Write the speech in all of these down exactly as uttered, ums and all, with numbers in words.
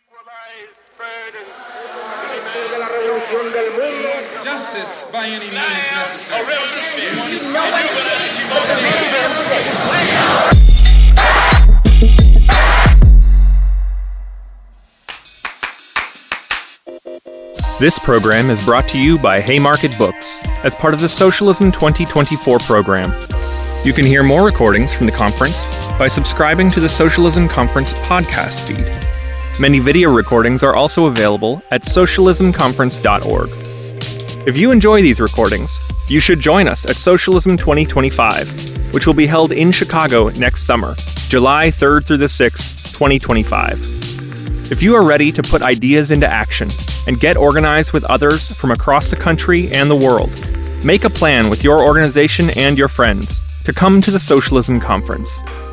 Justice by any means necessary. This program is brought to you by Haymarket Books as part of the Socialism twenty twenty-four program. You can hear more recordings from the conference by subscribing to the Socialism Conference podcast feed. Many video recordings are also available at socialism conference dot org. If you enjoy these recordings, you should join us at Socialism twenty twenty-five, which will be held in Chicago next summer, July third through the sixth, twenty twenty-five. If you are ready to put ideas into action and get organized with others from across the country and the world, make a plan with your organization and your friends to come to the Socialism Conference.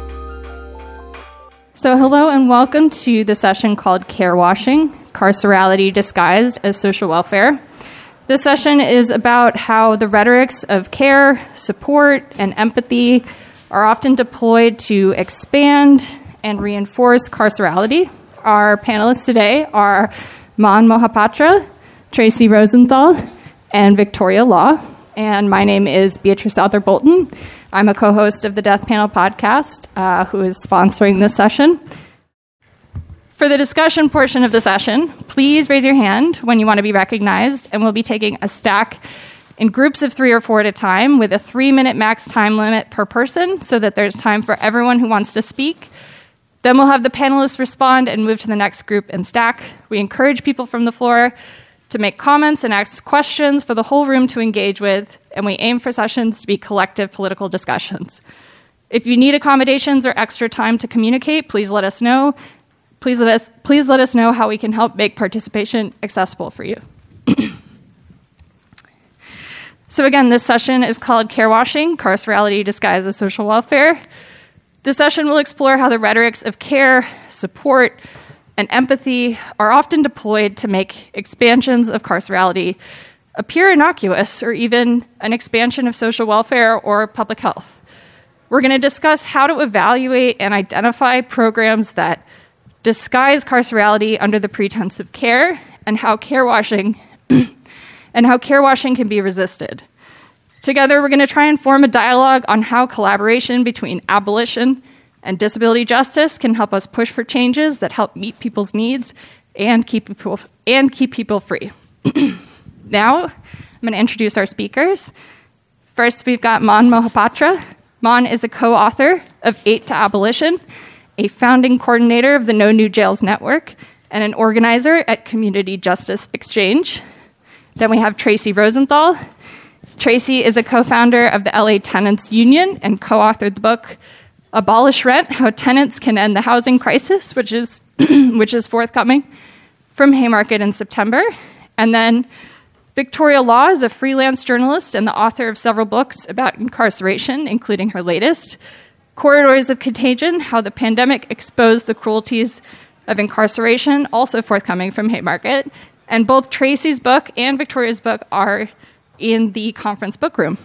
So hello and welcome to the session called Care Washing, Carcerality Disguised as Social Welfare. This session is about how the rhetorics of care, support, and empathy are often deployed to expand and reinforce carcerality. Our panelists today are Mon Mohapatra, Tracy Rosenthal, and Victoria Law. And my name is Beatrice Souther Bolton. I'm a co-host of the Death Panel podcast, uh, who is sponsoring this session. For the discussion portion of the session, please raise your hand when you want to be recognized, and we'll be taking a stack in groups of three or four at a time with a three-minute max time limit per person so that there's time for everyone who wants to speak. Then we'll have the panelists respond and move to the next group and stack. We encourage people from the floor to make comments and ask questions for the whole room to engage with, and we aim for sessions to be collective political discussions. If you need accommodations or extra time to communicate, please let us know. Please let us, please let us know how we can help make participation accessible for you. So again, this session is called Care Washing, Carcerality Disguised as Social Welfare. This session will explore how the rhetorics of care, support, and empathy are often deployed to make expansions of carcerality appear innocuous or even an expansion of social welfare or public health. We're going to discuss how to evaluate and identify programs that disguise carcerality under the pretense of care and how care washing and how care washing can be resisted. Together, we're going to try and form a dialogue on how collaboration between abolition and disability justice can help us push for changes that help meet people's needs and keep people, and keep people free. Now, I'm going to introduce our speakers. First, we've got Mon Mohapatra. Mon is a co-author of Eight to Abolition, a founding coordinator of the No New Jails Network, and an organizer at Community Justice Exchange. Then we have Tracy Rosenthal. Tracy is a co-founder of the L A Tenants Union and co-authored the book Abolish Rent, How Tenants Can End the Housing Crisis, which is which is forthcoming from Haymarket in September. And then Victoria Law is a freelance journalist and the author of several books about incarceration, including her latest, Corridors of Contagion, How the Pandemic Exposed the Cruelties of Incarceration, also forthcoming from Haymarket. And both Tracy's book and Victoria's book are in the conference book room.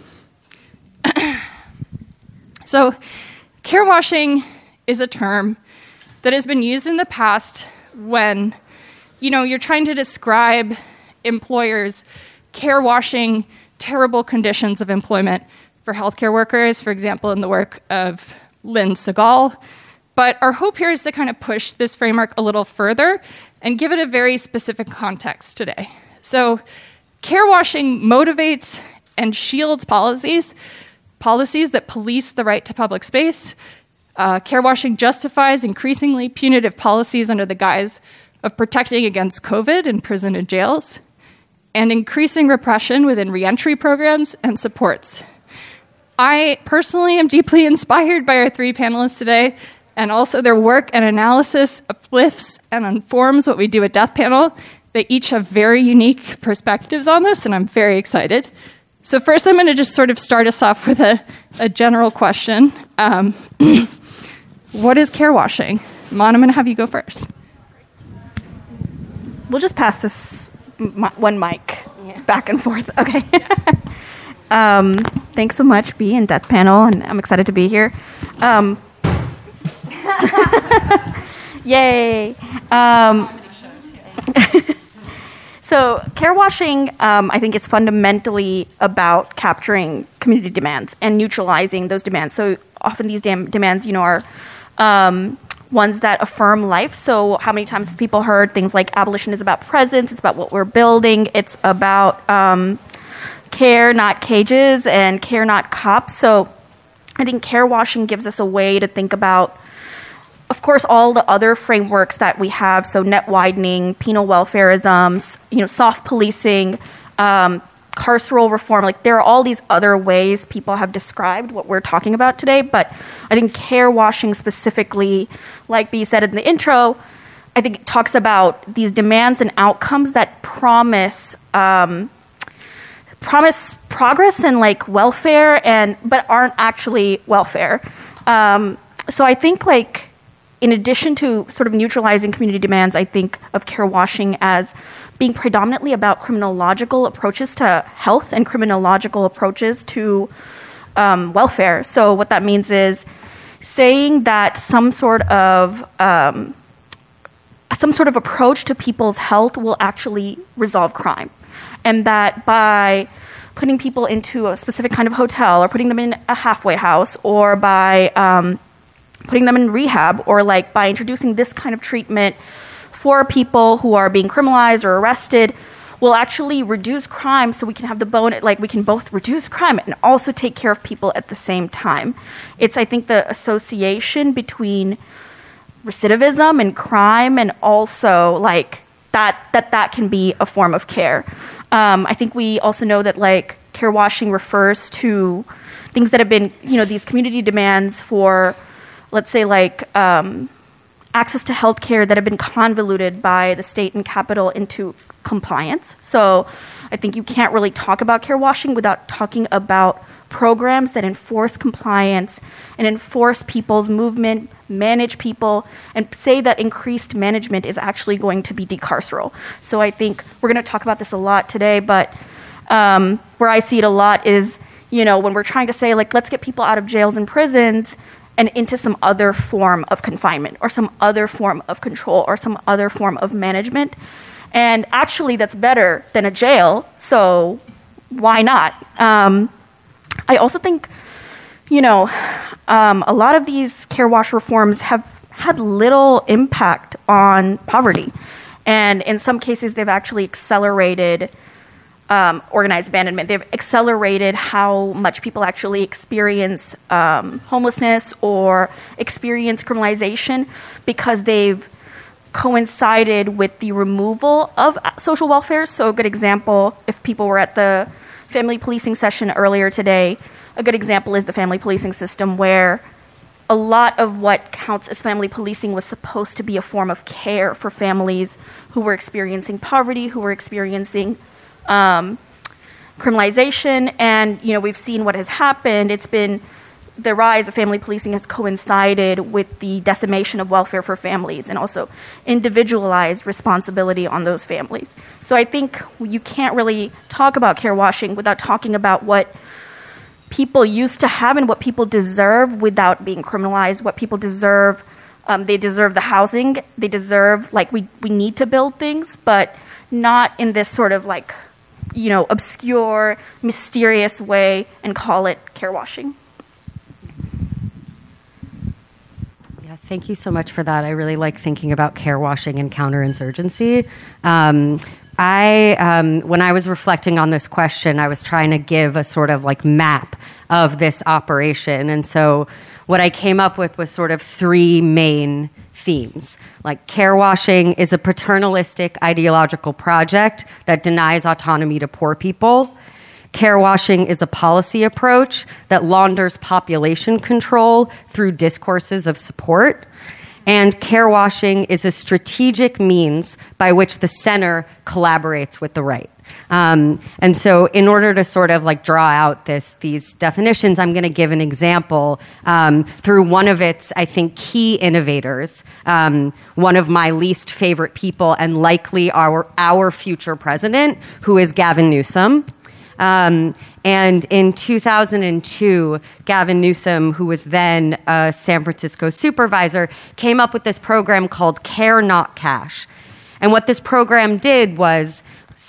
So, care washing is a term that has been used in the past when, you know, you're trying to describe employers care washing terrible conditions of employment for healthcare workers, for example, in the work of Lynn Segal. But our hope here is to kind of push this framework a little further and give it a very specific context today. So, care washing motivates and shields policies, policies that police the right to public space. Uh, care washing justifies increasingly punitive policies under the guise of protecting against COVID in prison and jails, and increasing repression within reentry programs and supports. I personally am deeply inspired by our three panelists today, and also their work and analysis uplifts and informs what we do at Death Panel. They each have very unique perspectives on this, and I'm very excited. So first, I'm going to just sort of start us off with a, a general question. Um, what is care washing? Mon, I'm going to have you go first. We'll just pass this m- one mic yeah. back and forth. Okay. um, thanks so much, Bea and Death Panel, and I'm excited to be here. Um, yay. Um, So care washing, um, I think, is fundamentally about capturing community demands and neutralizing those demands. So often these dam- demands, you know, are um, ones that affirm life. So how many times have people heard things like abolition is about presence, it's about what we're building, it's about um, care, not cages, and care, not cops. So I think care washing gives us a way to think about, of course, all the other frameworks that we have, so net widening, penal welfareism, you know, soft policing, um, carceral reform. Like, there are all these other ways people have described what we're talking about today. But I think care washing specifically, like B said in the intro, I think it talks about these demands and outcomes that promise um, promise progress and like welfare, and but aren't actually welfare. Um, so I think like. In addition to sort of neutralizing community demands, I think of care washing as being predominantly about criminological approaches to health and criminological approaches to um, welfare. So what that means is saying that some sort of um, some sort of approach to people's health will actually resolve crime, and that by putting people into a specific kind of hotel or putting them in a halfway house or by um, putting them in rehab, or like by introducing this kind of treatment for people who are being criminalized or arrested, will actually reduce crime, so we can have the bone, like we can both reduce crime and also take care of people at the same time. It's, I think, the association between recidivism and crime, and also like that that that can be a form of care. Um, I think we also know that like care washing refers to things that have been, you know, these community demands for, let's say, like um, access to healthcare that have been convoluted by the state and capital into compliance. So I think you can't really talk about care washing without talking about programs that enforce compliance and enforce people's movement, manage people, and say that increased management is actually going to be decarceral. So I think we're going to talk about this a lot today, but um, where I see it a lot is, you know, when we're trying to say, like, let's get people out of jails and prisons and into some other form of confinement or some other form of control or some other form of management. And actually, that's better than a jail, so why not? Um, I also think, you know, um, a lot of these care wash reforms have had little impact on poverty. And in some cases, they've actually accelerated Um, organized abandonment. They've accelerated how much people actually experience um, homelessness or experience criminalization, because they've coincided with the removal of social welfare. So a good example, if people were at the family policing session earlier today, a good example is the family policing system, where a lot of what counts as family policing was supposed to be a form of care for families who were experiencing poverty, who were experiencing Um, criminalization. And, you know, we've seen what has happened. It's been the rise of family policing has coincided with the decimation of welfare for families and also individualized responsibility on those families. So I think you can't really talk about care washing without talking about what people used to have and what people deserve without being criminalized, what people deserve. Um, they deserve the housing. They deserve, like, we, we need to build things, but not in this sort of like, you know, obscure, mysterious way and call it care washing. Yeah, thank you so much for that. I really like thinking about care washing and counterinsurgency. Um, I, um, when I was reflecting on this question, I was trying to give a sort of like map of this operation. And so what I came up with was sort of three main themes. Like, care washing is a paternalistic ideological project that denies autonomy to poor people. Care washing is a policy approach that launders population control through discourses of support. And care washing is a strategic means by which the center collaborates with the right. Um, and so in order to sort of like draw out this these definitions, I'm going to give an example um, through one of its, I think, key innovators, um, one of my least favorite people and likely our, our future president, who is Gavin Newsom. Um, and in two thousand two, Gavin Newsom, who was then a San Francisco supervisor, came up with this program called Care Not Cash. And what this program did was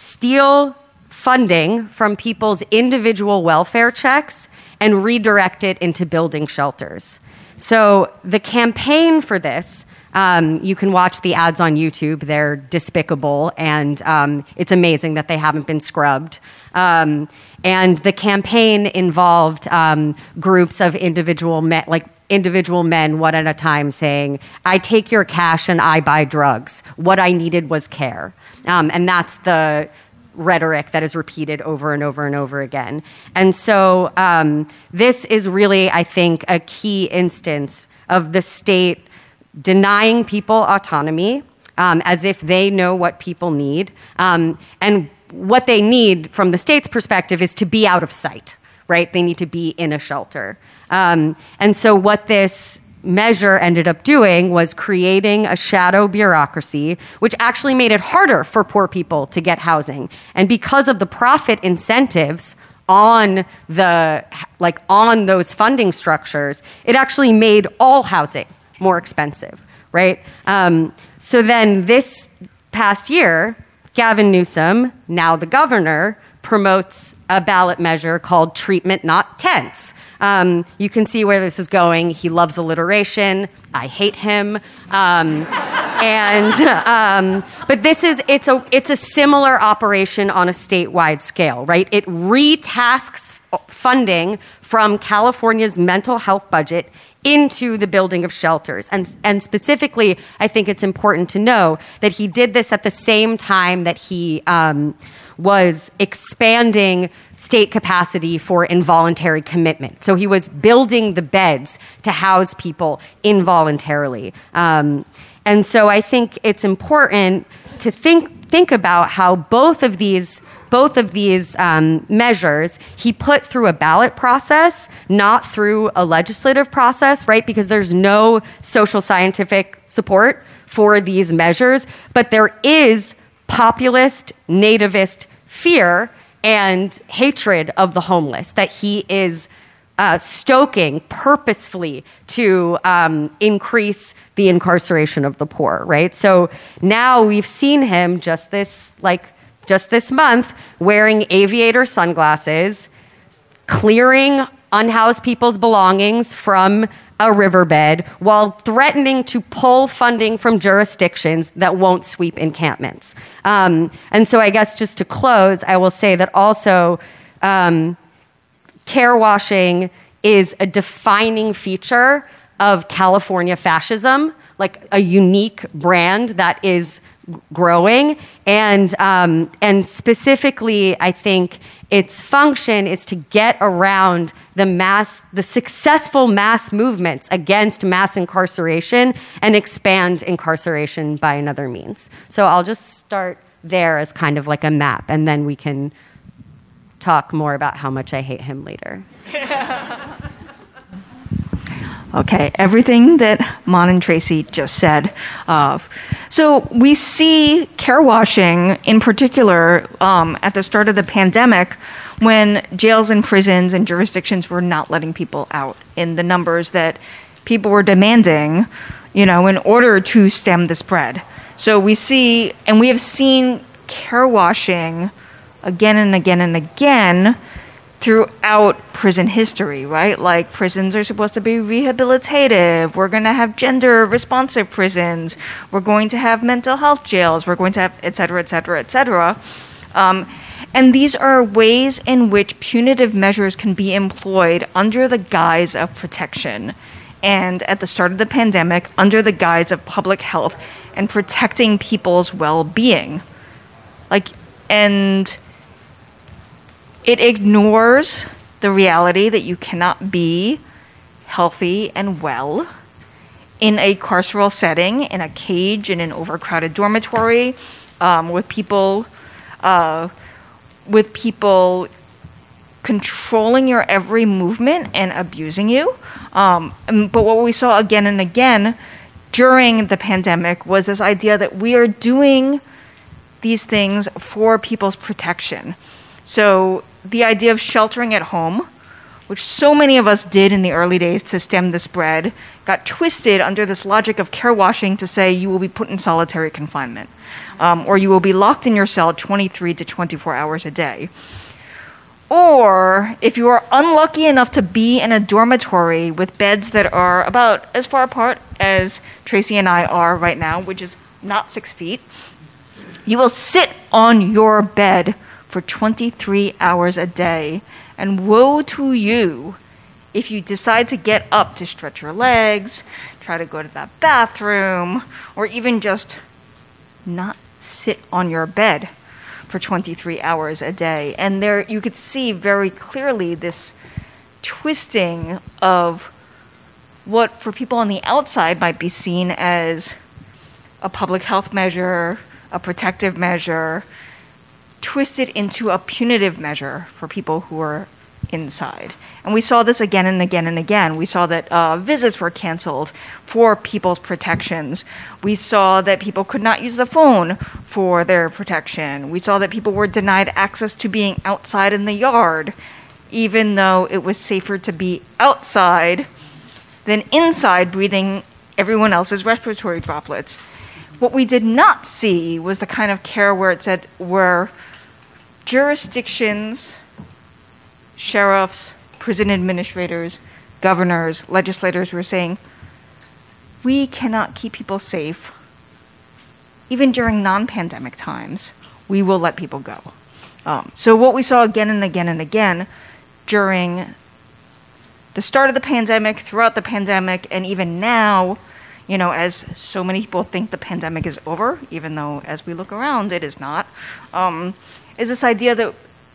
steal funding from people's individual welfare checks and redirect it into building shelters. So the campaign for this, um, you can watch the ads on YouTube. They're despicable, and um, it's amazing that they haven't been scrubbed. Um, and the campaign involved um, groups of individual men, like individual men, one at a time, saying, I take your cash and I buy drugs. What I needed was care. Um, and that's the rhetoric that is repeated over and over and over again. And so um, this is really, I think, a key instance of the state denying people autonomy um, as if they know what people need. Um, and what they need from the state's perspective is to be out of sight, right? They need to be in a shelter. Um, and so what this measure ended up doing was creating a shadow bureaucracy, which actually made it harder for poor people to get housing. And because of the profit incentives on the like on those funding structures, it actually made all housing more expensive, right? Um, so then this past year, Gavin Newsom, now the governor, promotes a ballot measure called Treatment Not Tents. Um, you can see where this is going. He loves alliteration. I hate him. Um, and um, but this is it's a it's a similar operation on a statewide scale, right? It retasks funding from California's mental health budget into the building of shelters. And, and specifically, I think it's important to know that he did this at the same time that he um, was expanding state capacity for involuntary commitment. So he was building the beds to house people involuntarily. Um, and so I think it's important to think think about how both of these both of these um, measures he put through a ballot process, not through a legislative process, right? Because there's no social scientific support for these measures, but there is populist, nativist fear and hatred of the homeless that he is uh, stoking purposefully to um, increase the incarceration of the poor, right? So now we've seen him just this, like, just this month wearing aviator sunglasses, clearing unhoused people's belongings from a riverbed while threatening to pull funding from jurisdictions that won't sweep encampments. Um, and so I guess just to close, I will say that also um, care washing is a defining feature of California fascism, like a unique brand that is growing. And um, and specifically, I think its function is to get around the mass, the successful mass movements against mass incarceration and expand incarceration by another means. So I'll just start there as kind of like a map, and then we can talk more about how much I hate him later. Okay, everything that Mon and Tracy just said. Uh, so we see care washing in particular um, at the start of the pandemic when jails and prisons and jurisdictions were not letting people out in the numbers that people were demanding, you know, in order to stem the spread. So we see, and we have seen care washing again and again and again throughout prison history, right? Like, prisons are supposed to be rehabilitative. We're going to have gender responsive prisons. We're going to have mental health jails. We're going to have et cetera, et cetera, et cetera. Um, and these are ways in which punitive measures can be employed under the guise of protection. And at the start of the pandemic, under the guise of public health and protecting people's well-being. Like, and it ignores the reality that you cannot be healthy and well in a carceral setting, in a cage, in an overcrowded dormitory, um, with people, uh, with people controlling your every movement and abusing you. Um, but what we saw again and again during the pandemic was this idea that we are doing these things for people's protection. So the idea of sheltering at home which so many of us did in the early days to stem the spread, got twisted under this logic of care washing to say you will be put in solitary confinement, um, or you will be locked in your cell twenty-three to twenty-four hours a day. Or if you are unlucky enough to be in a dormitory with beds that are about as far apart as Tracy and I are right now, which is not six feet, you will sit on your bed for twenty-three hours a day. And woe to you if you decide to get up to stretch your legs, try to go to that bathroom, or even just not sit on your bed for twenty-three hours a day. And there you could see very clearly this twisting of what for people on the outside might be seen as a public health measure, a protective measure, twisted into a punitive measure for people who are inside. And we saw this again and again and again. We saw that uh, visits were canceled for people's protections. We saw that people could not use the phone for their protection. We saw that people were denied access to being outside in the yard, even though it was safer to be outside than inside breathing everyone else's respiratory droplets. What we did not see was the kind of care where it said where jurisdictions, sheriffs, prison administrators, governors, legislators were saying, we cannot keep people safe. Even during non-pandemic times, we will let people go. Um, so what we saw again and again and again during the start of the pandemic, throughout the pandemic, and even now, you know, as so many people think the pandemic is over, even though as we look around, it is not, um, is this idea that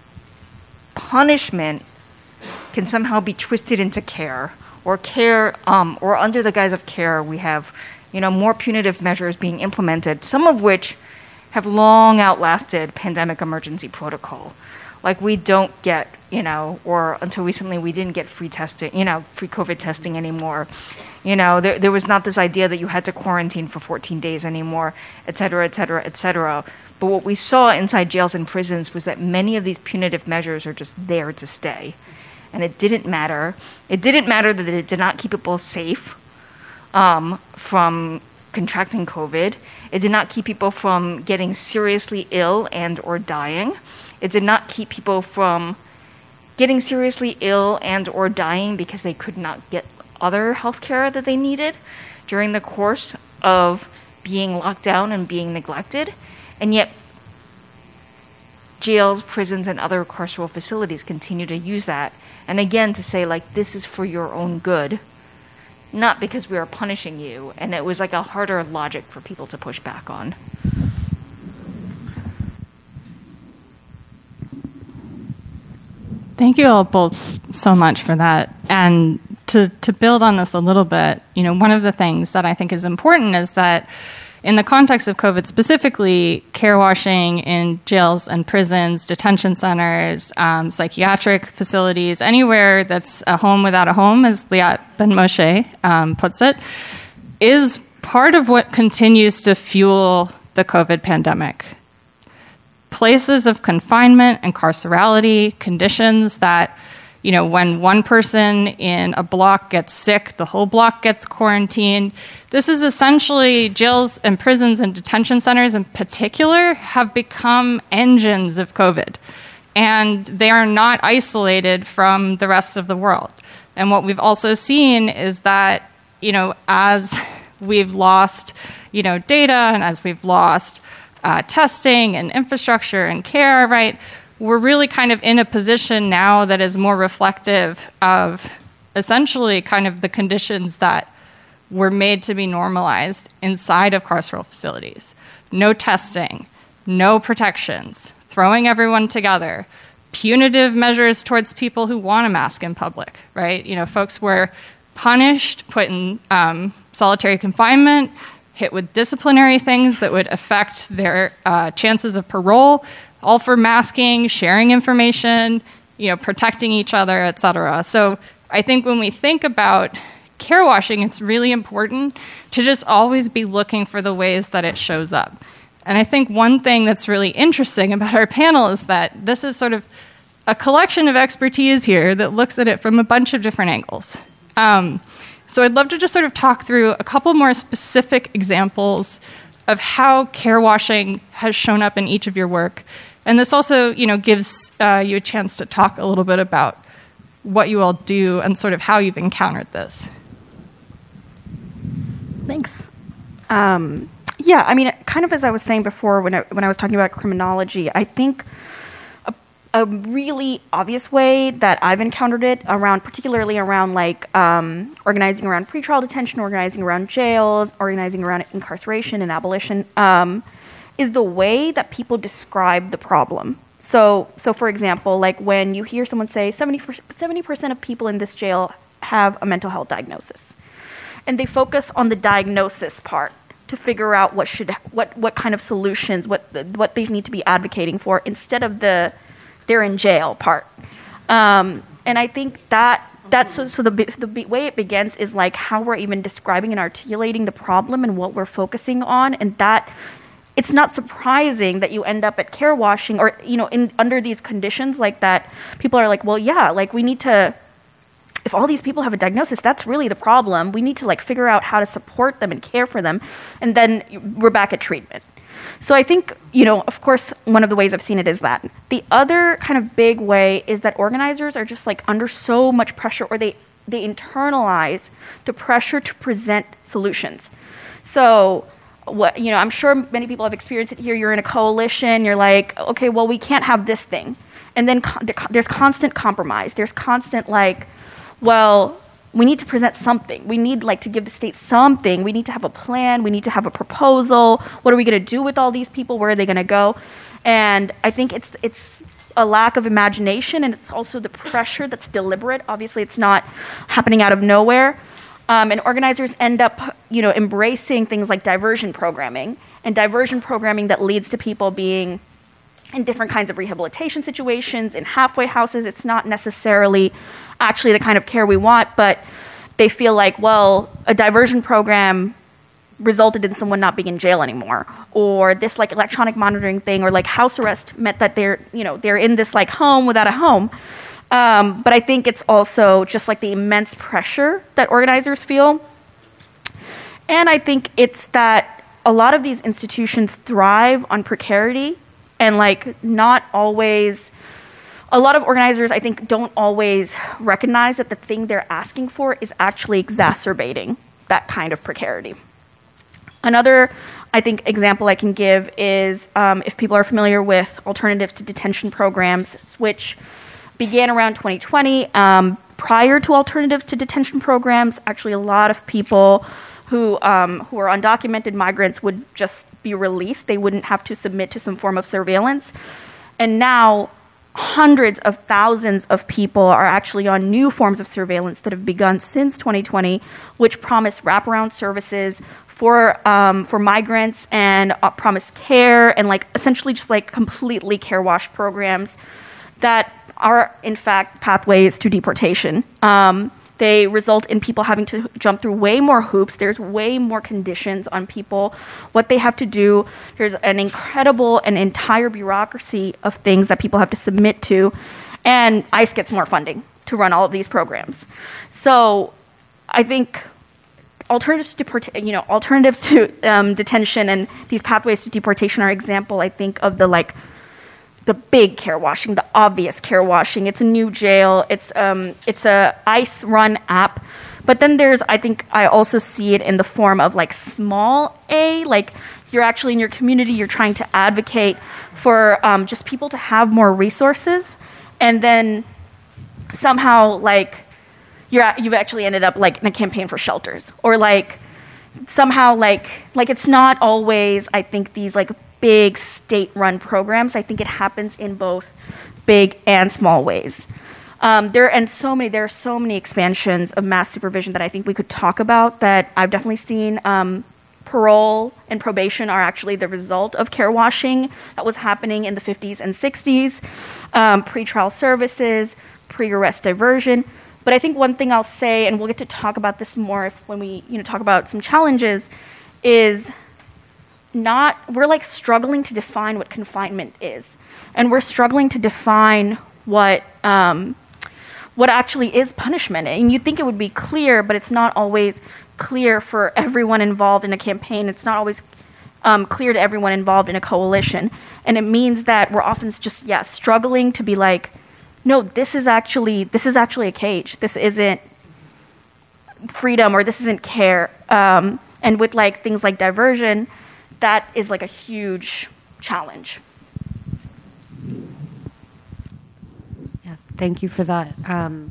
punishment can somehow be twisted into care, or care, um, or under the guise of care, we have, you know, more punitive measures being implemented, some of which have long outlasted pandemic emergency protocol. Like we don't get, you know, or until recently we didn't get free testing, you know, free COVID testing anymore. You know, there there was not this idea that you had to quarantine for fourteen days anymore, et cetera, et cetera, et cetera. But what we saw inside jails and prisons was that many of these punitive measures are just there to stay. And it didn't matter. It didn't matter that it did not keep people safe um, from contracting COVID. It did not keep people from getting seriously ill and or dying. It did not keep people from getting seriously ill and or dying because they could not get other health care that they needed during the course of being locked down and being neglected. And yet, jails, prisons, and other carceral facilities continue to use that. And again, to say, like, this is for your own good, not because we are punishing you. And it was like a harder logic for people to push back on. Thank you all both so much for that. And to, to build on this a little bit, you know, one of the things that I think is important is that in the context of COVID specifically, care washing in jails and prisons, detention centers, um, psychiatric facilities, anywhere that's a home without a home, as Liat Ben Moshe um, puts it, is part of what continues to fuel the COVID pandemic. Places of confinement and carcerality, conditions that, you know, when one person in a block gets sick, the whole block gets quarantined. This is essentially jails and prisons and detention centers in particular have become engines of COVID. And they are not isolated from the rest of the world. And what we've also seen is that, you know, as we've lost, you know, data and as we've lost uh, testing and infrastructure and care, right, we're really kind of in a position now that is more reflective of essentially kind of the conditions that were made to be normalized inside of carceral facilities. No testing, no protections, throwing everyone together, punitive measures towards people who want a mask in public, right? You know, folks were punished, put in um, solitary confinement, hit with disciplinary things that would affect their uh, chances of parole, all for masking, sharing information, you know, protecting each other, et cetera. So I think when we think about care washing, it's really important to just always be looking for the ways that it shows up. And I think one thing that's really interesting about our panel is that this is sort of a collection of expertise here that looks at it from a bunch of different angles. Um, so I'd love to just sort of talk through a couple more specific examples of how care washing has shown up in each of your work. And this also, you know, gives uh, you a chance to talk a little bit about what you all do and sort of how you've encountered this. Thanks. Um, yeah, I mean, kind of as I was saying before when I, when I was talking about criminology, I think a, a really obvious way that I've encountered it around, particularly around like um, organizing around pretrial detention, organizing around jails, organizing around incarceration and abolition, um, is the way that people describe the problem. So, so for example, like when you hear someone say seventy percent of people in this jail have a mental health diagnosis, and they focus on the diagnosis part to figure out what should, what, what kind of solutions, what, what they need to be advocating for, instead of the they're in jail part. Um, and I think that that's so, so the the way it begins is like how we're even describing and articulating the problem and what we're focusing on, and that. It's not surprising that you end up at care washing or, you know, in under these conditions like that, people are like, well, yeah, like we need to, if all these people have a diagnosis, that's really the problem. We need to like figure out how to support them and care for them. And then we're back at treatment. So I think, you know, of course, one of the ways I've seen it is that. The other kind of big way is that organizers are just like under so much pressure, or they, they internalize the pressure to present solutions. So, what, you know, I'm sure many people have experienced it here. You're in a coalition. You're like, okay, well, we can't have this thing. And then co- there's constant compromise. There's constant like, well, we need to present something. We need like to give the state something. We need to have a plan. We need to have a proposal. What are we going to do with all these people? Where are they going to go? And I think it's it's a lack of imagination, and it's also the pressure that's deliberate. Obviously, it's not happening out of nowhere. Um, and organizers end up, you know, embracing things like diversion programming, and diversion programming that leads to people being in different kinds of rehabilitation situations, in halfway houses. It's not necessarily actually the kind of care we want, but they feel like, well, a diversion program resulted in someone not being in jail anymore, or this like electronic monitoring thing, or like house arrest meant that they're, you know, they're in this like home without a home. Um, but I think it's also just like the immense pressure that organizers feel. And I think it's that a lot of these institutions thrive on precarity, and like not always, a lot of organizers I think don't always recognize that the thing they're asking for is actually exacerbating that kind of precarity. Another, I think, example I can give is um, if people are familiar with alternatives to detention programs, which began around twenty twenty. Um, prior to alternatives to detention programs, actually a lot of people who um, who are undocumented migrants would just be released. They wouldn't have to submit to some form of surveillance. And now hundreds of thousands of people are actually on new forms of surveillance that have begun since twenty twenty, which promise wraparound services for um, for migrants and uh, promise care and like essentially just like completely care wash programs that are, in fact, pathways to deportation. Um, they result in people having to jump through way more hoops. There's way more conditions on people, what they have to do. There's an incredible and entire bureaucracy of things that people have to submit to. And ICE gets more funding to run all of these programs. So I think alternatives to deport- you know, alternatives to um, detention and these pathways to deportation are example, I think, of the like the big care washing, the obvious care washing. It's a new jail. It's um, it's a ICE run app. But then there's, I think, I also see it in the form of like small a, like you're actually in your community, you're trying to advocate for um, just people to have more resources, and then somehow like you're you've actually ended up like in a campaign for shelters, or like somehow like like it's not always, I think, these like big state-run programs. I think it happens in both big and small ways. Um, there and so many. There are so many expansions of mass supervision that I think we could talk about. That I've definitely seen. Um, parole and probation are actually the result of care washing that was happening in the fifties and sixties. Um, pretrial services, pre-arrest diversion. But I think one thing I'll say, and we'll get to talk about this more if, when we you know talk about some challenges, is not, we're like struggling to define what confinement is. And we're struggling to define what um, what actually is punishment. And you think it would be clear, but it's not always clear for everyone involved in a campaign. It's not always um, clear to everyone involved in a coalition. And it means that we're often just, yeah, struggling to be like, no, this is actually this is actually a cage. This isn't freedom, or this isn't care. Um, and with like things like diversion, that is like a huge challenge. Yeah, thank you for that. Um,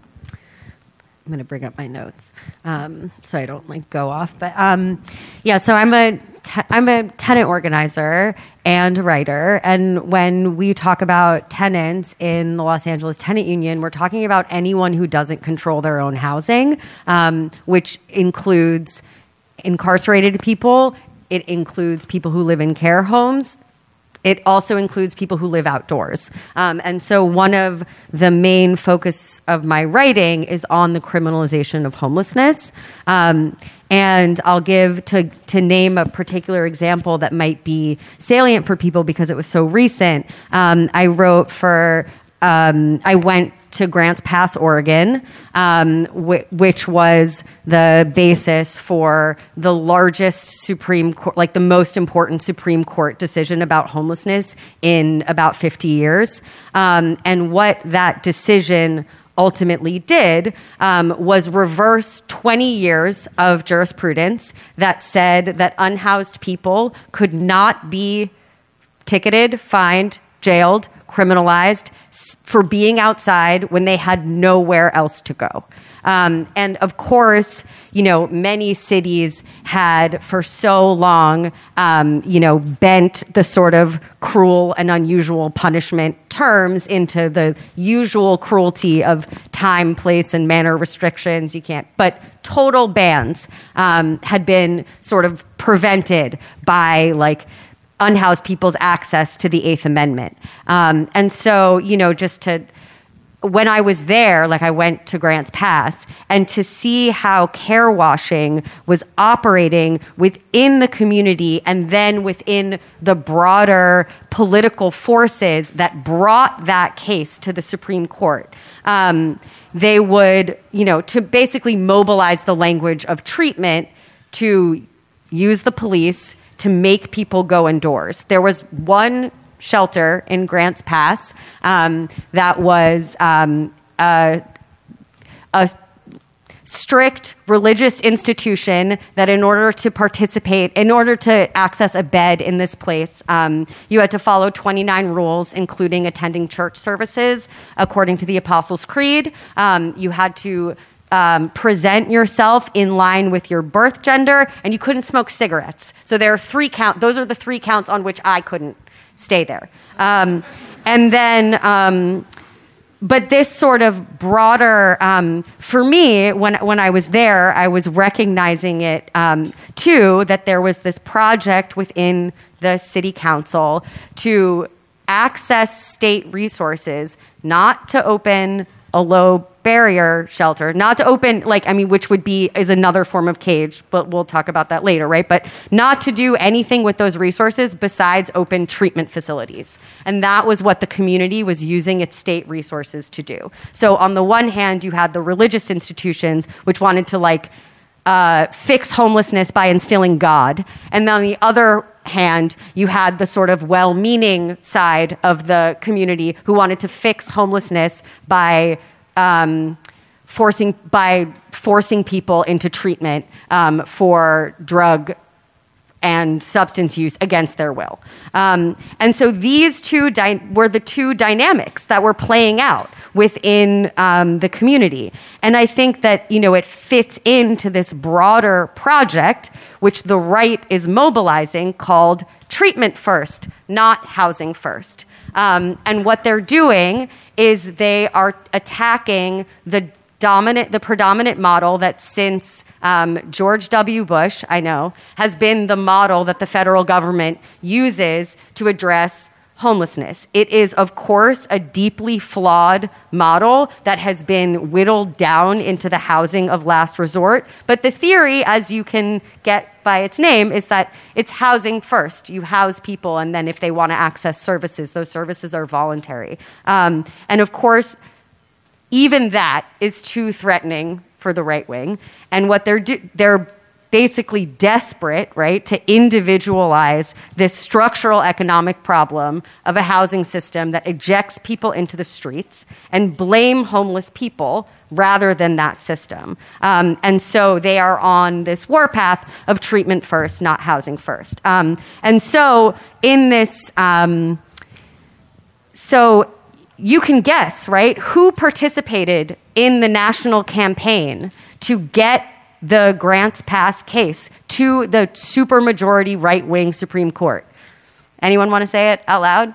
I'm going to bring up my notes um, so I don't like go off. But um, yeah, so I'm a te- I'm a tenant organizer and writer, and when we talk about tenants in the Los Angeles Tenant Union, we're talking about anyone who doesn't control their own housing, um, which includes incarcerated people. It includes people who live in care homes. It also includes people who live outdoors. Um, and so one of the main focus of my writing is on the criminalization of homelessness. Um, and I'll give, to, to name a particular example that might be salient for people because it was so recent, um, I wrote for, um, I went to Grants Pass, Oregon, um, wh- which was the basis for the largest Supreme Court, like the most important Supreme Court decision about homelessness in about fifty years. Um, and what that decision ultimately did um, was reverse twenty years of jurisprudence that said that unhoused people could not be ticketed, fined, jailed, criminalized for being outside when they had nowhere else to go. Um, and of course, you know, many cities had for so long, um, you know, bent the sort of cruel and unusual punishment terms into the usual cruelty of time, place, and manner restrictions. You can't, but total bans um, had been sort of prevented by like unhoused people's access to the Eighth Amendment. Um, and so, you know, just to, when I was there, like I went to Grants Pass, and to see how care washing was operating within the community and then within the broader political forces that brought that case to the Supreme Court. Um, they would, you know, to basically mobilize the language of treatment to use the police to make people go indoors. There was one shelter in Grants Pass um, that was um, a, a strict religious institution that in order to participate, in order to access a bed in this place, um, you had to follow twenty-nine rules, including attending church services according to the Apostles' Creed. Um, you had to Um, present yourself in line with your birth gender, and you couldn't smoke cigarettes. So there are three count. Those are the three counts on which I couldn't stay there. Um, and then, um, but this sort of broader, um, for me, when when I was there, I was recognizing it um, too, that there was this project within the city council to access state resources, not to open a low barrier shelter, not to open, like, I mean, which would be, is another form of cage, but we'll talk about that later, right? But not to do anything with those resources besides open treatment facilities. And that was what the community was using its state resources to do. So on the one hand, you had the religious institutions, which wanted to like uh, fix homelessness by instilling God. And then on the other hand, you had the sort of well-meaning side of the community who wanted to fix homelessness by um, forcing by forcing people into treatment um, for drug and substance use against their will. Um, and so these two dy- were the two dynamics that were playing out within um, the community. And I think that, you know, it fits into this broader project, which the right is mobilizing, called treatment first, not housing first. Um, and what they're doing is they are attacking the dominant, the predominant model that since um, George W. Bush, I know, has been the model that the federal government uses to address homelessness. It is, of course, a deeply flawed model that has been whittled down into the housing of last resort. But the theory, as you can get by its name, is that it's housing first. You house people, and then if they want to access services, those services are voluntary. Um, and of course, even that is too threatening for the right wing. And what they're do- they're basically desperate, right, to individualize this structural economic problem of a housing system that ejects people into the streets and blame homeless people rather than that system. Um, and so they are on this warpath of treatment first, not housing first. Um, and so in this, um, so you can guess, right, who participated in the national campaign to get the Grants Pass case to the supermajority right-wing Supreme Court? Anyone want to say it out loud?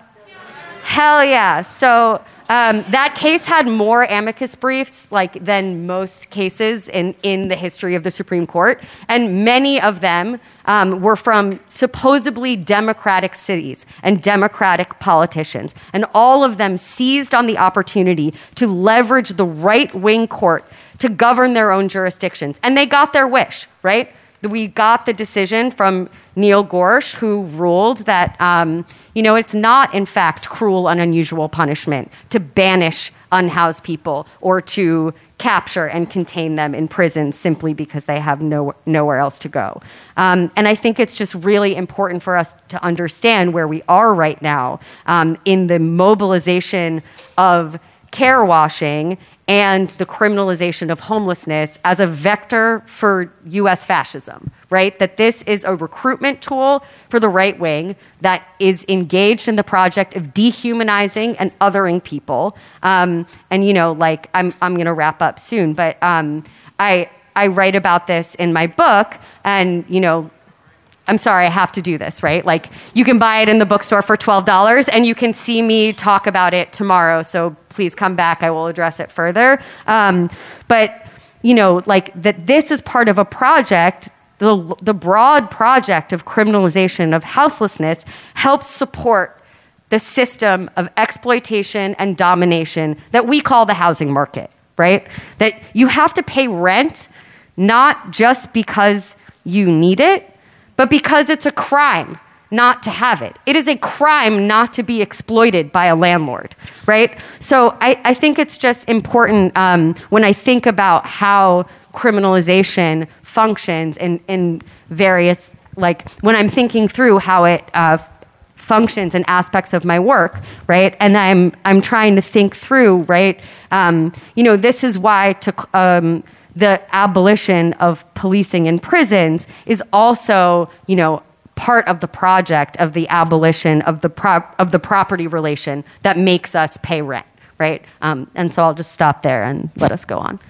Hell yeah. So um, that case had more amicus briefs like than most cases in, in the history of the Supreme Court. And many of them um, were from supposedly democratic cities and democratic politicians. And all of them seized on the opportunity to leverage the right-wing court to govern their own jurisdictions. And they got their wish, right? We got the decision from Neil Gorsuch, who ruled that, um, you know, it's not, in fact, cruel and unusual punishment to banish unhoused people or to capture and contain them in prisons simply because they have no, nowhere else to go. Um, and I think it's just really important for us to understand where we are right now um, in the mobilization of care washing and the criminalization of homelessness as a vector for U S fascism, right? That this is a recruitment tool for the right wing that is engaged in the project of dehumanizing and othering people. Um, and, you know, like, I'm I'm going to wrap up soon, but um, I I write about this in my book, and, you know, I'm sorry, I have to do this, right? Like, you can buy it in the bookstore for twelve dollars, and you can see me talk about it tomorrow. So please come back. I will address it further. Um, but, you know, like, that this is part of a project, the, the broad project of criminalization of houselessness helps support the system of exploitation and domination that we call the housing market, right? That you have to pay rent not just because you need it, but because it's a crime not to have it. It is a crime not to be exploited by a landlord, right? So I, I think it's just important um, when I think about how criminalization functions in, in various, like when I'm thinking through how it uh, functions in aspects of my work, right? And I'm I'm trying to think through, right? Um, you know, this is why to um, the abolition of policing in prisons is also, you know, part of the project of the abolition of the pro- of the property relation that makes us pay rent, right? Um, and so I'll just stop there and let us go on.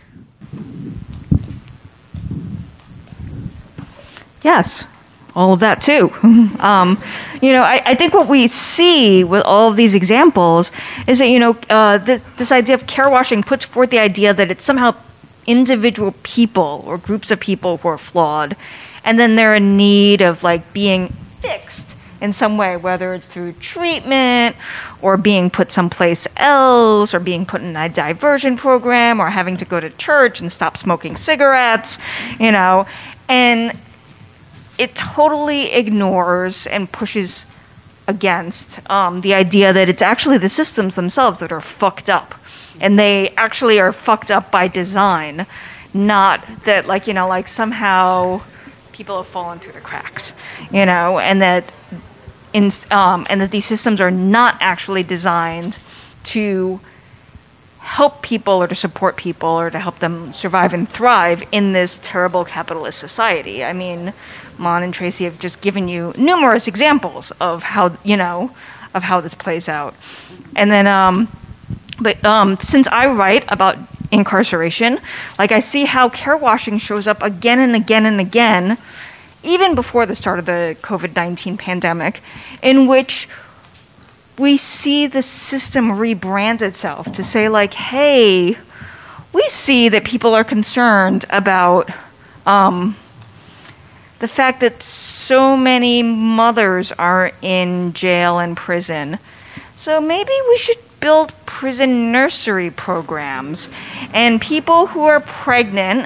Yes, all of that too. um, you know, I, I think what we see with all of these examples is that, you know, uh, th- this idea of care washing puts forth the idea that it's somehow individual people or groups of people who are flawed, and then they're in need of like being fixed in some way, whether it's through treatment or being put someplace else or being put in a diversion program or having to go to church and stop smoking cigarettes, you know, and it totally ignores and pushes against um, the idea that it's actually the systems themselves that are fucked up. And they actually are fucked up by design, not that, like, you know, like somehow people have fallen through the cracks, you know, and that in, um, and that these systems are not actually designed to help people or to support people or to help them survive and thrive in this terrible capitalist society. I mean, Mon and Tracy have just given you numerous examples of how, you know, of how this plays out. And then, um, But um, since I write about incarceration, like I see how care washing shows up again and again and again, even before the start of the covid nineteen pandemic, in which we see the system rebrand itself to say like, hey, we see that people are concerned about um, the fact that so many mothers are in jail and prison. So maybe we should build prison nursery programs, and people who are pregnant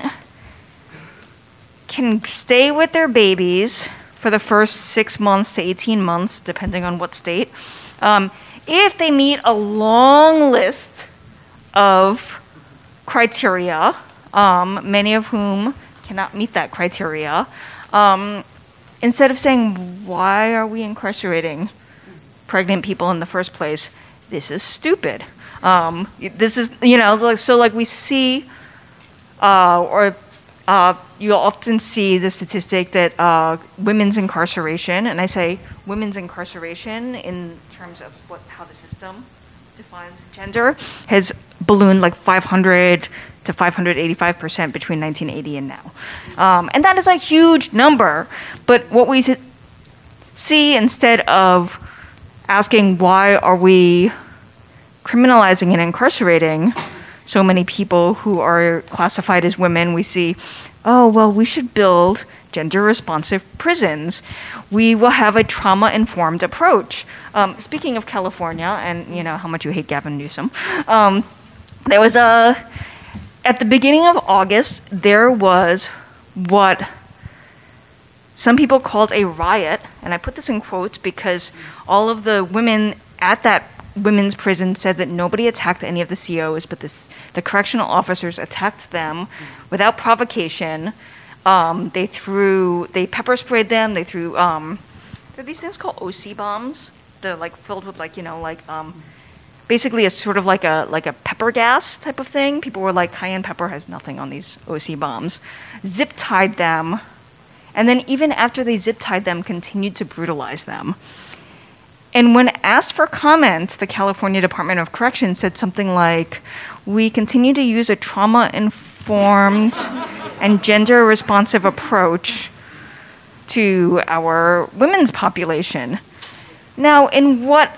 can stay with their babies for the first six months to eighteen months, depending on what state, um, if they meet a long list of criteria, um, many of whom cannot meet that criteria, um, instead of saying, why are we incarcerating pregnant people in the first place? This is stupid. Um, this is, you know, like, so like we see, uh, or uh, you'll often see the statistic that uh, women's incarceration, and I say women's incarceration in terms of what how the system defines gender, has ballooned like five hundred to five hundred eighty-five percent between nineteen eighty and now. Um, and that is a huge number. But what we see, instead of asking why are we criminalizing and incarcerating so many people who are classified as women, we see, oh, well, we should build gender-responsive prisons. We will have a trauma-informed approach. Um, speaking of California, and you know how much you hate Gavin Newsom, um, there was a, at the beginning of August, there was what some people called a riot, and I put this in quotes because all of the women at that women's prison said that nobody attacked any of the C Os, but this, the correctional officers attacked them without provocation. Um, they threw, they pepper sprayed them. They threw, um, there are these things called O C bombs. They're like filled with like, you know, like um, basically it's sort of like a like a pepper gas type of thing. People were like, cayenne pepper has nothing on these O C bombs. Zip tied them, and then even after they zip tied them, continued to brutalize them. And when asked for comment, the California Department of Corrections said something like, we continue to use a trauma-informed and gender-responsive approach to our women's population. Now, in what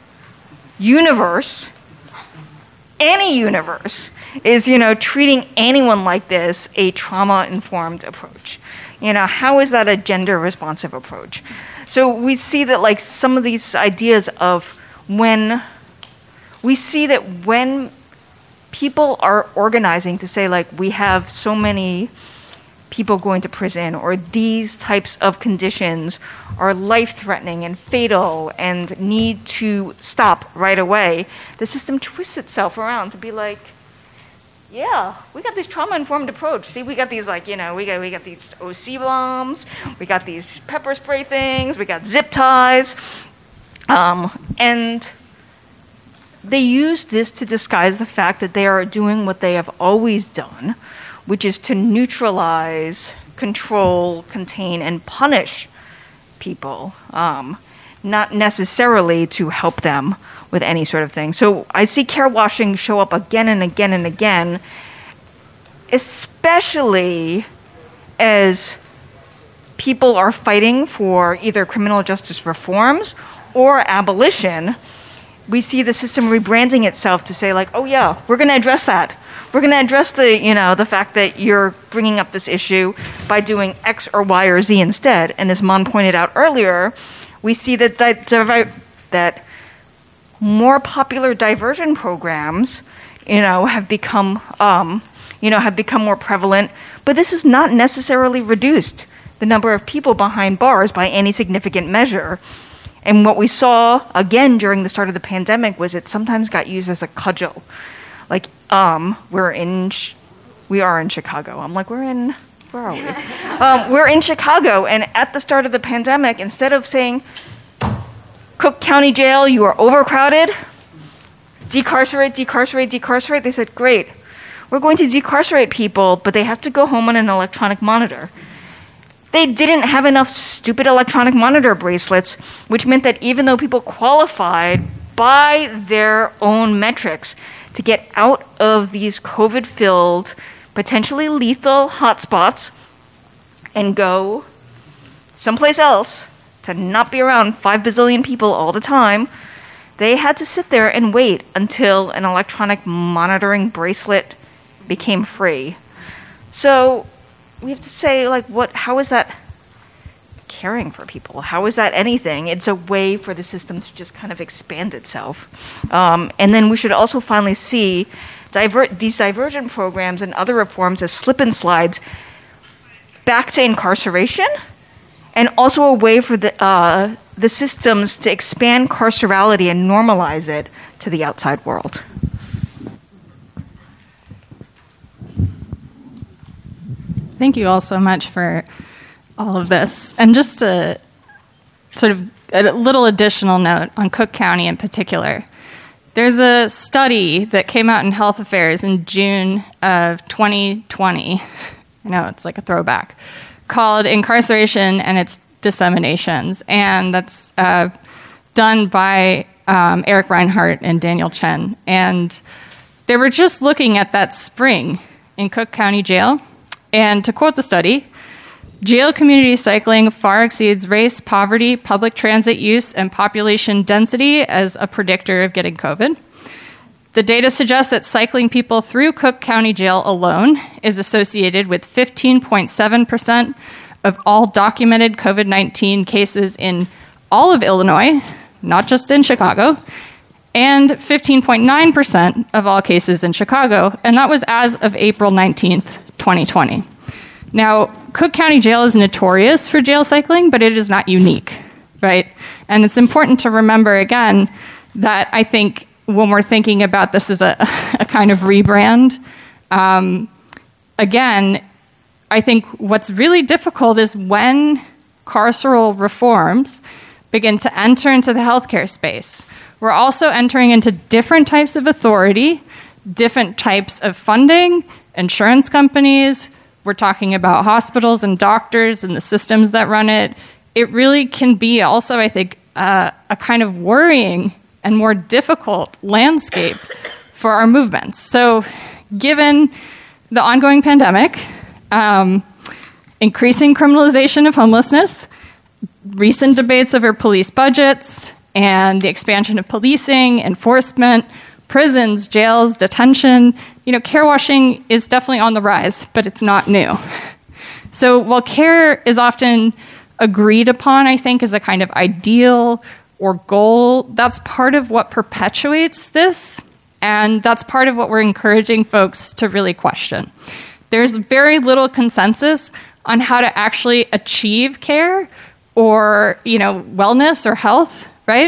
universe, any universe, is, you know, treating anyone like this a trauma-informed approach? You know, how is that a gender-responsive approach? So we see that, like, some of these ideas of when we see that when people are organizing to say, like, we have so many people going to prison, or these types of conditions are life-threatening and fatal and need to stop right away, the system twists itself around to be like, yeah, we got this trauma-informed approach. See, we got these, like, you know, we got we got these O C bombs, we got these pepper spray things, we got zip ties, um, and they use this to disguise the fact that they are doing what they have always done, which is to neutralize, control, contain, and punish people, um, not necessarily to help them with any sort of thing. So I see care washing show up again and again and again, especially as people are fighting for either criminal justice reforms or abolition. We see the system rebranding itself to say, like, oh yeah, we're going to address that. We're going to address the, you know, the fact that you're bringing up this issue by doing X or Y or Z instead. And as Mon pointed out earlier, we see that that, that more popular diversion programs, you know, have become, um, you know, have become more prevalent. But this has not necessarily reduced the number of people behind bars by any significant measure. And what we saw, again, during the start of the pandemic was it sometimes got used as a cudgel. Like, um, we're in, we are in Chicago. I'm like, we're in, where are we? um, we're in Chicago, and at the start of the pandemic, instead of saying, Cook County Jail, you are overcrowded, decarcerate, decarcerate, decarcerate, they said, great, we're going to decarcerate people, but they have to go home on an electronic monitor. They didn't have enough stupid electronic monitor bracelets, which meant that even though people qualified by their own metrics to get out of these COVID-filled, potentially lethal hotspots and go someplace else to not be around five bazillion people all the time, they had to sit there and wait until an electronic monitoring bracelet became free. So we have to say, like, what? How is that? caring for people? How is that anything? It's a way for the system to just kind of expand itself. Um, and then we should also finally see divert these divergent programs and other reforms as slip and slides back to incarceration, and also a way for the uh, the systems to expand carcerality and normalize it to the outside world. Thank you all so much for all of this. And just a sort of a little additional note on Cook County in particular. There's a study that came out in Health Affairs in June of twenty twenty. I know, it's like a throwback, called Incarceration and Its Disseminations. And that's uh, done by um, Eric Reinhart and Daniel Chen. And they were just looking at that spring in Cook County Jail. And to quote the study, jail community cycling far exceeds race, poverty, public transit use, and population density as a predictor of getting COVID. The data suggests that cycling people through Cook County Jail alone is associated with fifteen point seven percent of all documented COVID nineteen cases in all of Illinois, not just in Chicago, and fifteen point nine percent of all cases in Chicago, and that was as of April nineteenth, twenty twenty. Now, Cook County Jail is notorious for jail cycling, but it is not unique, right? And it's important to remember, again, that I think when we're thinking about this as a, a kind of rebrand, um, again, I think what's really difficult is when carceral reforms begin to enter into the healthcare space. We're also entering into different types of authority, different types of funding, insurance companies. We're talking about hospitals and doctors and the systems that run it. It really can be also, I think, uh, a kind of worrying and more difficult landscape for our movements. So given the ongoing pandemic, um, increasing criminalization of homelessness, recent debates over police budgets, and the expansion of policing, enforcement, prisons, jails, detention, you know, care washing is definitely on the rise, but it's not new. So while care is often agreed upon, I think, as a kind of ideal or goal, that's part of what perpetuates this, and that's part of what we're encouraging folks to really question. There's very little consensus on how to actually achieve care or, you know, wellness or health, right?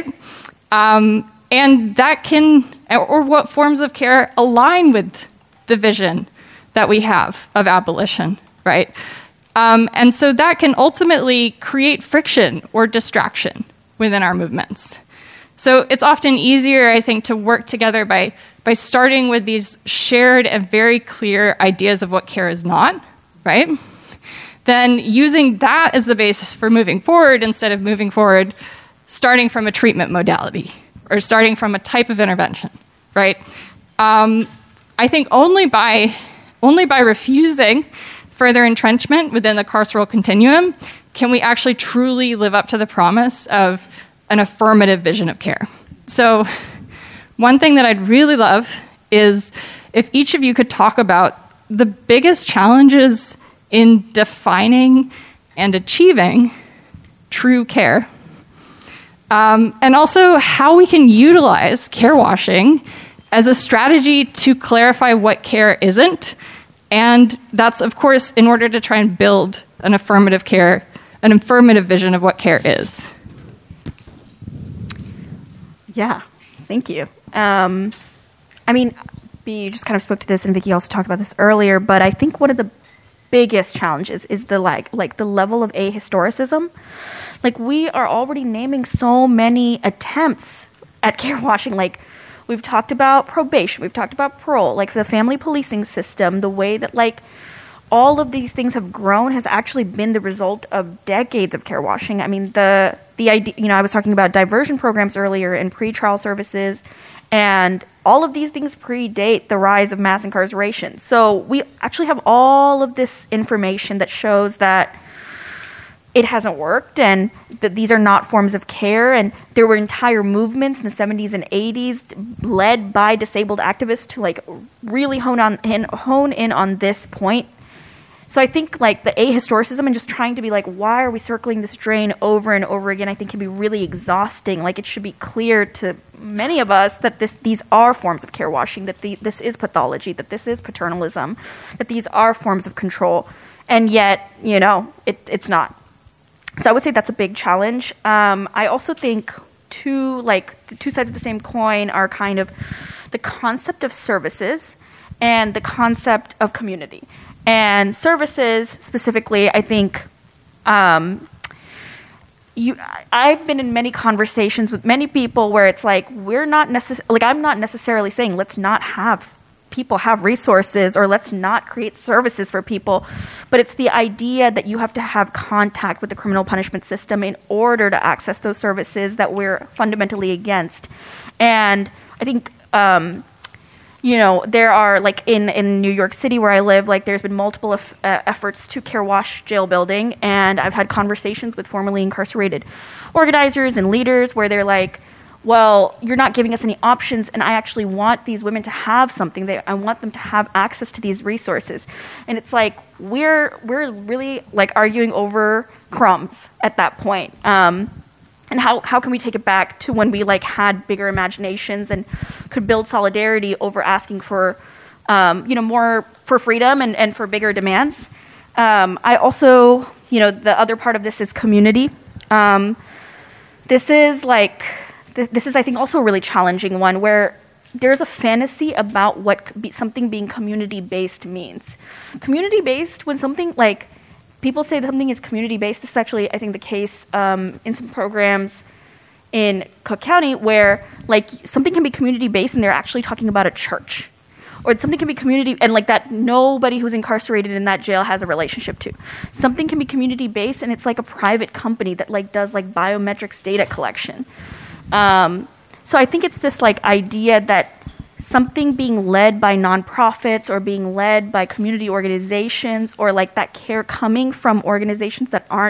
Um, and that can, or what forms of care align with the vision that we have of abolition, right? Um, and so that can ultimately create friction or distraction within our movements. So it's often easier, I think, to work together by, by starting with these shared and very clear ideas of what care is not, right? Then using that as the basis for moving forward instead of moving forward starting from a treatment modality or starting from a type of intervention, right? Um, I think only by only by refusing further entrenchment within the carceral continuum can we actually truly live up to the promise of an affirmative vision of care. So one thing that I'd really love is if each of you could talk about the biggest challenges in defining and achieving true care, um, and also how we can utilize care washing as a strategy to clarify what care isn't. And that's, of course, in order to try and build an affirmative care, an affirmative vision of what care is. Yeah, thank you. Um, I mean, you just kind of spoke to this, and Vicki also talked about this earlier, but I think one of the biggest challenges is the like like the level of ahistoricism. Like, we are already naming so many attempts at care washing. Like, we've talked about probation, we've talked about parole, like the family policing system, the way that like all of these things have grown has actually been the result of decades of care washing. I mean, the the idea, you know, I was talking about diversion programs earlier and pretrial services, and all of these things predate the rise of mass incarceration. So we actually have all of this information that shows that it hasn't worked and that these are not forms of care. And there were entire movements in the seventies and eighties led by disabled activists to like really hone on in, hone in on this point. So I think like the ahistoricism and just trying to be like, why are we circling this drain over and over again, I think can be really exhausting. Like it should be clear to many of us that this these are forms of care washing, that the, this is pathology, that this is paternalism, that these are forms of control. And yet, you know, it, it's not. So I would say that's a big challenge. Um, I also think two, like the two sides of the same coin are kind of the concept of services and the concept of community. And services specifically, I think, um, you. I've been in many conversations with many people where it's like we're not necess- like I'm not necessarily saying let's not have people have resources or let's not create services for people, but it's the idea that you have to have contact with the criminal punishment system in order to access those services that we're fundamentally against. And I think. Um, You know, there are, like, in, in New York City where I live, like, there's been multiple uh, efforts to care wash jail building, and I've had conversations with formerly incarcerated organizers and leaders where they're like, well, you're not giving us any options, and I actually want these women to have something. They, I want them to have access to these resources. And it's like, we're, we're really, like, arguing over crumbs at that point. Um And how, how can we take it back to when we like had bigger imaginations and could build solidarity over asking for, um, you know, more for freedom and, and for bigger demands? Um, I also, you know, the other part of this is community. Um, this is like, th- this is, I think, also a really challenging one where there's a fantasy about what be, something being community-based means. Community-based, when something like, people say that something is community-based. This is actually, I think, the case um, in some programs in Cook County where, like, something can be community-based and they're actually talking about a church. Or something can be community, and, like, that nobody who's incarcerated in that jail has a relationship to. Something can be community-based and it's, like, a private company that, like, does, like, biometrics data collection. Um, so I think it's this, like, idea that something being led by nonprofits or being led by community organizations or like that care coming from organizations that aren't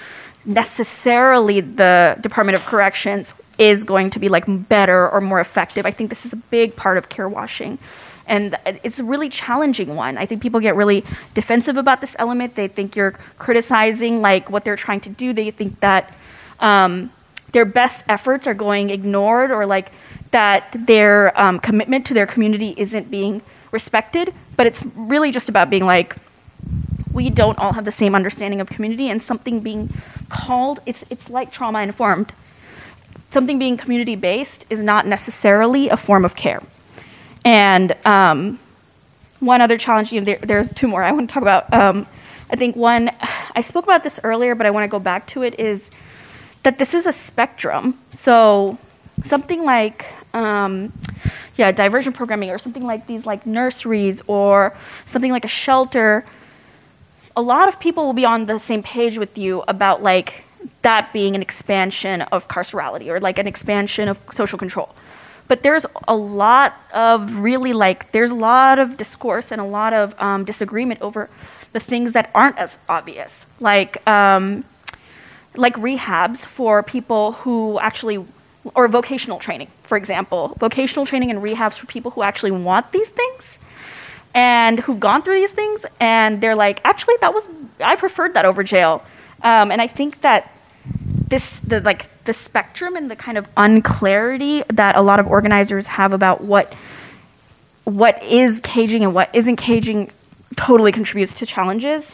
necessarily the Department of Corrections is going to be like better or more effective. I think this is a big part of care washing. And it's a really challenging one. I think people get really defensive about this element. They think you're criticizing like what they're trying to do. They think that um, their best efforts are going ignored or like that their um, commitment to their community isn't being respected, but it's really just about being like, we don't all have the same understanding of community, and something being called, it's it's like trauma-informed. Something being community-based is not necessarily a form of care. And um, one other challenge, you know, there, there's two more I want to talk about. Um, I think one, I spoke about this earlier, but I want to go back to it, is that this is a spectrum. So something like, um, yeah, diversion programming or something like these like nurseries or something like a shelter, a lot of people will be on the same page with you about like that being an expansion of carcerality or like an expansion of social control. But there's a lot of really like, there's a lot of discourse and a lot of um, disagreement over the things that aren't as obvious. Like, um, like rehabs for people who actually, or vocational training, for example. Vocational training and rehabs for people who actually want these things and who've gone through these things. And they're like, actually, that was, I preferred that over jail. Um, and I think that this, the like the spectrum and the kind of unclarity that a lot of organizers have about what what is caging and what isn't caging totally contributes to challenges.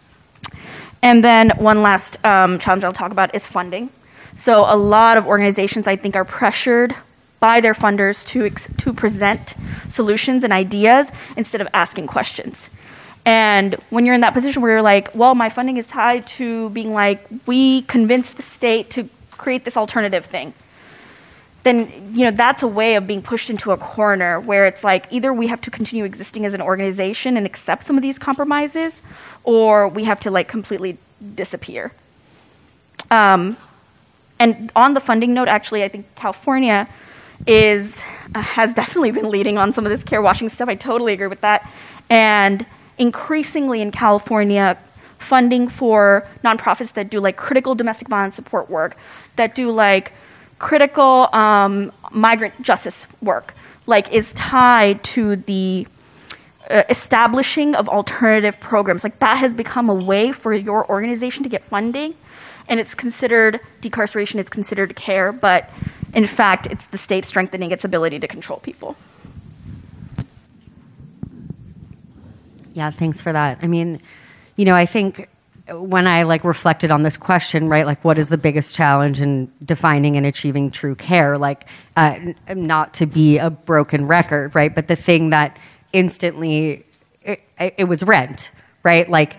And then one last um, challenge I'll talk about is funding. So a lot of organizations, I think, are pressured by their funders to ex- to present solutions and ideas instead of asking questions. And when you're in that position where you're like, well, my funding is tied to being like, we convinced the state to create this alternative thing, then, you know, that's a way of being pushed into a corner where it's like either we have to continue existing as an organization and accept some of these compromises, or we have to like completely disappear. Um, and on the funding note, actually, I think California is uh, has definitely been leading on some of this care washing stuff. I totally agree with that. And increasingly in California, funding for nonprofits that do like critical domestic violence support work, that do like critical um, migrant justice work, like is tied to the uh, establishing of alternative programs. Like that has become a way for your organization to get funding, and it's considered decarceration, it's considered care, but in fact, it's the state strengthening its ability to control people. Yeah, thanks for that. I mean, you know, I think when I like reflected on this question, right, like what is the biggest challenge in defining and achieving true care? Like, uh, not to be a broken record, right, but the thing that instantly, it, it was rent, right? Like,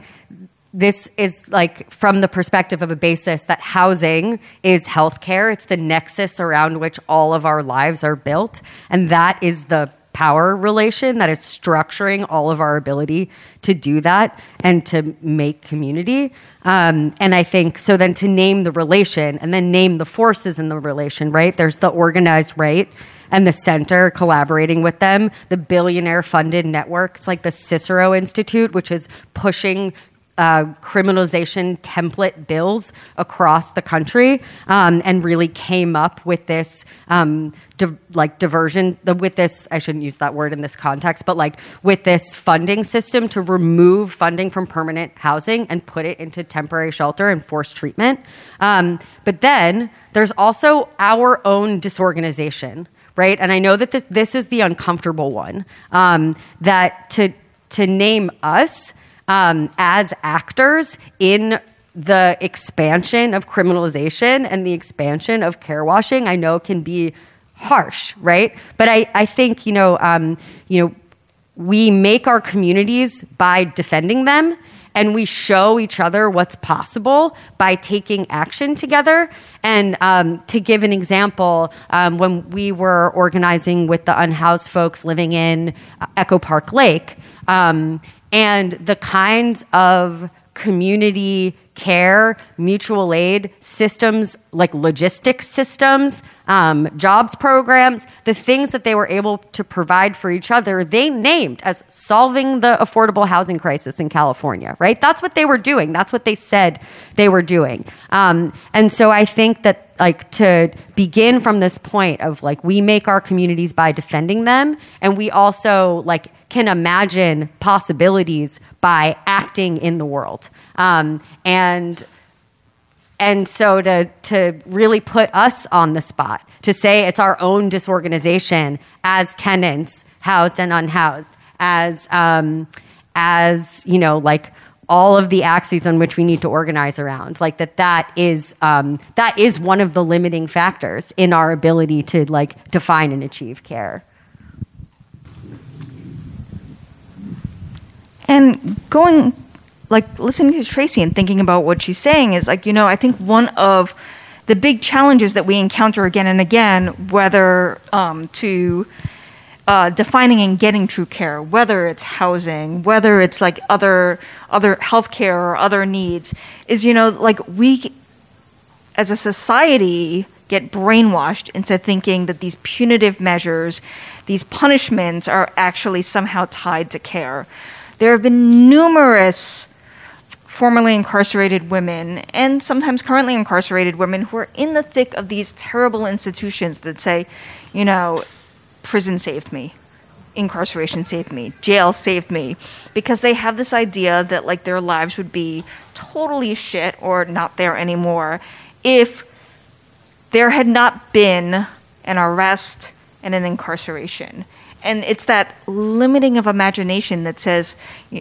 this is like from the perspective of a basis that housing is healthcare. It's the nexus around which all of our lives are built, and that is the power relation that is structuring all of our ability to do that and to make community. Um, and I think, so then to name the relation and then name the forces in the relation, right? There's the organized right and the center collaborating with them, the billionaire funded network. It's like the Cicero Institute, which is pushing Uh, criminalization template bills across the country, um, and really came up with this um, di- like diversion, the, with this, I shouldn't use that word in this context, but like with this funding system to remove funding from permanent housing and put it into temporary shelter and forced treatment. Um, but then there's also our own disorganization, right? And I know that this, this is the uncomfortable one, um, that to to name us Um, as actors in the expansion of criminalization and the expansion of care washing, I know can be harsh, right? But I, I think, you know, um, you know, we make our communities by defending them, and we show each other what's possible by taking action together. And um, to give an example, um, when we were organizing with the unhoused folks living in Echo Park Lake, um, and the kinds of community care, mutual aid systems, like logistics systems, um, jobs programs, the things that they were able to provide for each other, they named as solving the affordable housing crisis in California, right? That's what they were doing. That's what they said they were doing. Um, and so I think that like to begin from this point of like, we make our communities by defending them, and we also like can imagine possibilities by acting in the world. Um, and and so to to really put us on the spot, to say it's our own disorganization as tenants, housed and unhoused, as um, as you know, like all of the axes on which we need to organize around, like that that is um, that is one of the limiting factors in our ability to like define and achieve care. And going, like, listening to Tracy and thinking about what she's saying is, like, you know, I think one of the big challenges that we encounter again and again, whether um, to uh, defining and getting true care, whether it's housing, whether it's, like, other other healthcare or other needs, is, you know, like, we, as a society, get brainwashed into thinking that these punitive measures, these punishments are actually somehow tied to care. There have been numerous formerly incarcerated women and sometimes currently incarcerated women who are in the thick of these terrible institutions that say, you know, prison saved me, incarceration saved me, jail saved me, because they have this idea that like their lives would be totally shit or not there anymore if there had not been an arrest and an incarceration. And it's that limiting of imagination that says,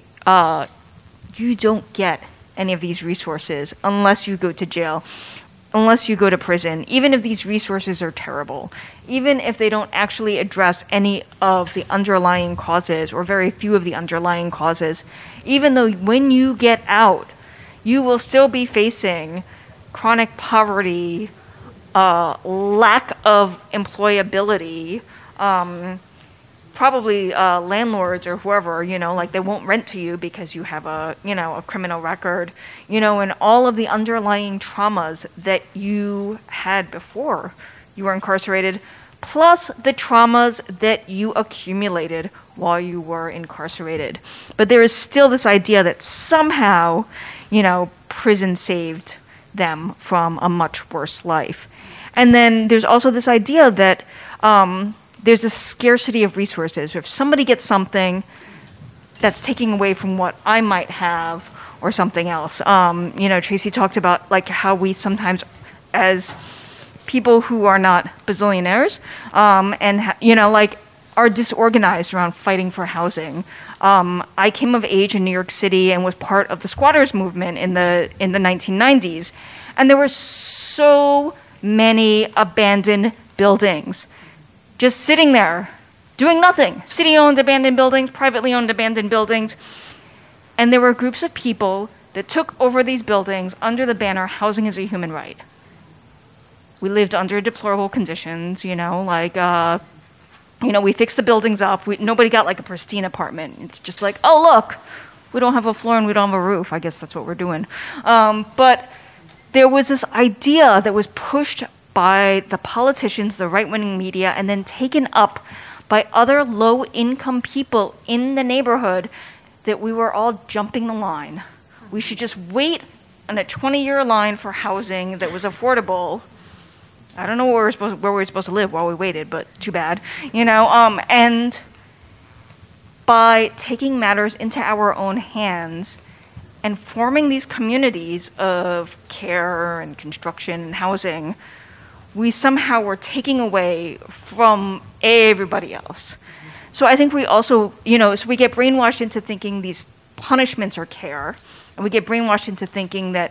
uh, you don't get any of these resources unless you go to jail, unless you go to prison, even if these resources are terrible, even if they don't actually address any of the underlying causes or very few of the underlying causes, even though when you get out, you will still be facing chronic poverty, uh, lack of employability, um, probably uh, landlords or whoever, you know, like they won't rent to you because you have a, you know, a criminal record, you know, and all of the underlying traumas that you had before you were incarcerated, plus the traumas that you accumulated while you were incarcerated. But there is still this idea that somehow, you know, prison saved them from a much worse life. And then there's also this idea that um, there's a scarcity of resources. If somebody gets something, that's taking away from what I might have or something else. Um, you know, Tracy talked about like how we sometimes, as people who are not bazillionaires, um, and ha- you know, like are disorganized around fighting for housing. Um, I came of age in New York City and was part of the squatters movement in the in the nineteen nineties, and there were so many abandoned buildings just sitting there doing nothing. City-owned abandoned buildings, privately owned abandoned buildings. And there were groups of people that took over these buildings under the banner, housing is a human right. We lived under deplorable conditions, you know, like, uh, you know, we fixed the buildings up. We, nobody got like a pristine apartment. It's just like, oh, look, we don't have a floor and we don't have a roof. I guess that's what we're doing. Um, but there was this idea that was pushed by the politicians, the right-wing media, and then taken up by other low-income people in the neighborhood that we were all jumping the line. We should just wait on a twenty-year line for housing that was affordable. I don't know where we were supposed, where we were supposed to live while we waited, but too bad. You know, um, and by taking matters into our own hands and forming these communities of care and construction and housing, we somehow were taking away from everybody else. So I think we also, you know, so we get brainwashed into thinking these punishments are care, and we get brainwashed into thinking that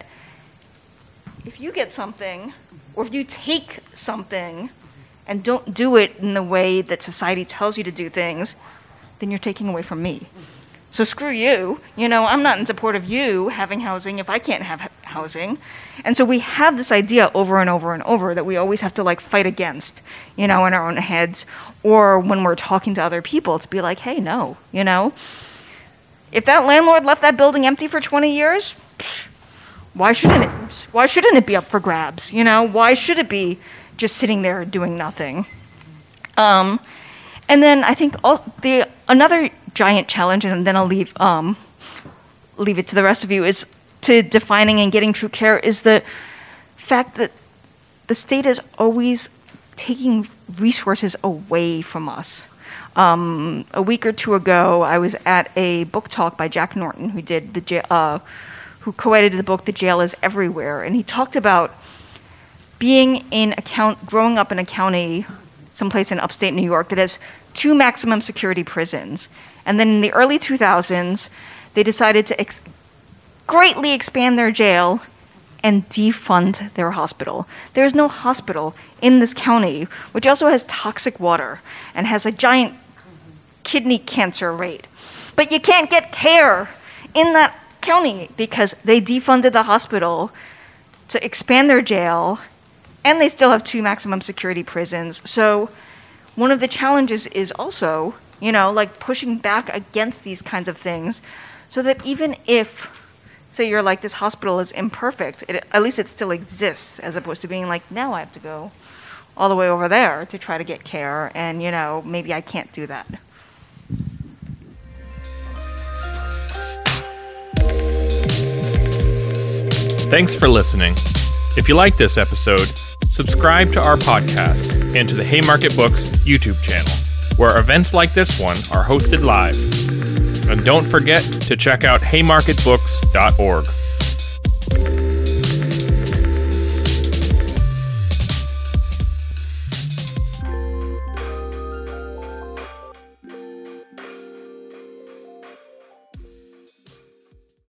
if you get something, or if you take something and don't do it in the way that society tells you to do things, then you're taking away from me. So screw you. You know, I'm not in support of you having housing if I can't have ha- housing. And so we have this idea over and over and over that we always have to like fight against, you know, in our own heads, or when we're talking to other people to be like, hey, no, you know, if that landlord left that building empty for twenty years, psh, why shouldn't it? Why shouldn't it be up for grabs? You know, why should it be just sitting there doing nothing? Um, and then I think all, the another giant challenge, and then I'll leave um, leave it to the rest of you, is to defining and getting true care, is the fact that the state is always taking resources away from us. Um, a week or two ago, I was at a book talk by Jack Norton, who did the jail, uh, who co-edited the book "The Jail Is Everywhere," and he talked about being in a count, growing up in a county, someplace in upstate New York, that has two maximum security prisons. And then in the early two thousands, they decided to ex- greatly expand their jail and defund their hospital. There's no hospital in this county, which also has toxic water and has a giant kidney cancer rate. But you can't get care in that county because they defunded the hospital to expand their jail, and they still have two maximum security prisons. So one of the challenges is also, you know, like pushing back against these kinds of things so that even if, say you're like, this hospital is imperfect, it, at least it still exists, as opposed to being like, now I have to go all the way over there to try to get care, and, you know, maybe I can't do that. Thanks for listening. If you like this episode, subscribe to our podcast and to the Haymarket Books YouTube channel, where events like this one are hosted live. And don't forget to check out haymarket books dot org.